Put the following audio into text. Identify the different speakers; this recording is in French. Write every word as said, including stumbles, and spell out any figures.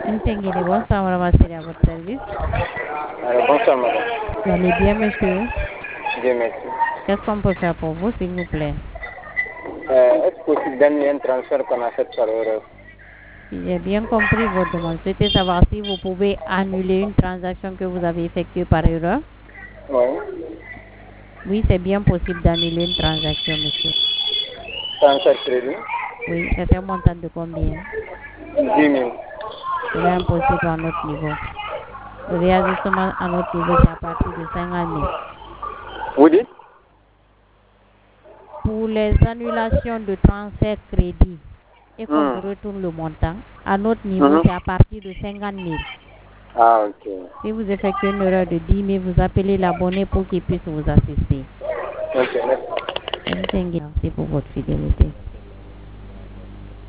Speaker 1: Ntengene, bonsoir, madame Assiri, à votre service.
Speaker 2: Alors, bonsoir, madame.
Speaker 1: Vous allez bien, monsieur?
Speaker 2: Dieu merci.
Speaker 1: Qu'est-ce qu'on peut faire pour vous, s'il vous plaît?
Speaker 2: Euh, Est-ce possible d'amener un transfert qu'on a fait par erreur?
Speaker 1: Si j'ai bien compris votre demande, c'était savoir si vous pouvez annuler une transaction que vous avez effectuée par erreur.
Speaker 2: Oui.
Speaker 1: Oui, c'est bien possible d'annuler une transaction, monsieur.
Speaker 2: Transfert crédit?
Speaker 1: Oui, c'est un montant de combien?
Speaker 2: dix mille.
Speaker 1: C'est impossible à notre niveau. Le réajustement à notre niveau, c'est à partir de cinquante mille.
Speaker 2: Vous dites?
Speaker 1: Pour les annulations de transfert crédit et qu'on
Speaker 2: Hmm.
Speaker 1: vous retourne le montant, à notre niveau,
Speaker 2: Mhm.
Speaker 1: c'est à partir de cinquante mille.
Speaker 2: Ah, ok.
Speaker 1: Si vous effectuez une erreur de dix mille, vous appelez l'abonné pour qu'il puisse vous assister.
Speaker 2: Ok, merci.
Speaker 1: Merci pour votre fidélité.